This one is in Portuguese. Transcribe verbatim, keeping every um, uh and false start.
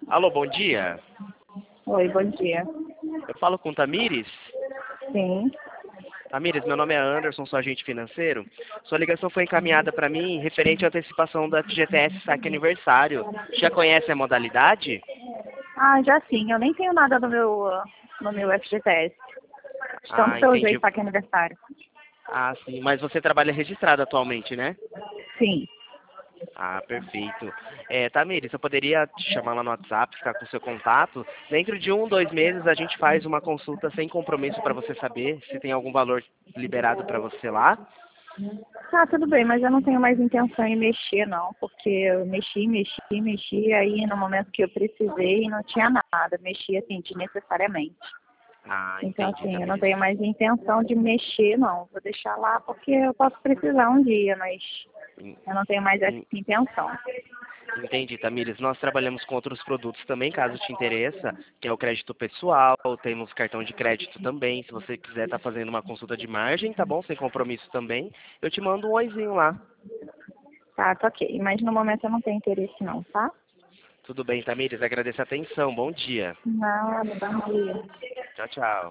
Alô, bom dia. Oi, bom dia. Eu falo com Tamires? Sim. Tamires, meu nome é Anderson, sou agente financeiro. Sua ligação foi encaminhada para mim referente à antecipação do F G T S Saque Aniversário. Já conhece a modalidade? Ah, já sim. Eu nem tenho nada no meu, ah, no meu F G T S. Tanto Ah, que eu usei entendi. saque aniversário. Ah, sim. Mas você trabalha registrado atualmente, né? Sim. Ah, perfeito. É, Tamires, eu poderia te chamar lá no WhatsApp, ficar com o seu contato. Dentro de um, dois meses a gente faz uma consulta sem compromisso para você saber se tem algum valor liberado para você lá. Tá, tudo bem, mas eu não tenho mais intenção em mexer, não. Porque eu mexi, mexi, mexi, aí no momento que eu precisei não tinha nada. Mexi, assim, desnecessariamente. Ah, Então, entendi, assim, eu não Tamires. tenho mais intenção de mexer, não. Vou deixar lá porque eu posso precisar um dia, mas En- eu não tenho mais essa en- intenção. Entendi, Tamires. Nós trabalhamos com outros produtos também, caso te interessa, que é o crédito pessoal, temos cartão de crédito também. Se você quiser estar fazendo uma consulta de margem, tá bom? Sem compromisso também. Eu te mando um oizinho lá. Tá, tá ok. Mas no momento eu não tenho interesse, não, tá? Tudo bem, Tamires? Agradeço a atenção. Bom dia. Nada, bom dia. Tchau, tchau.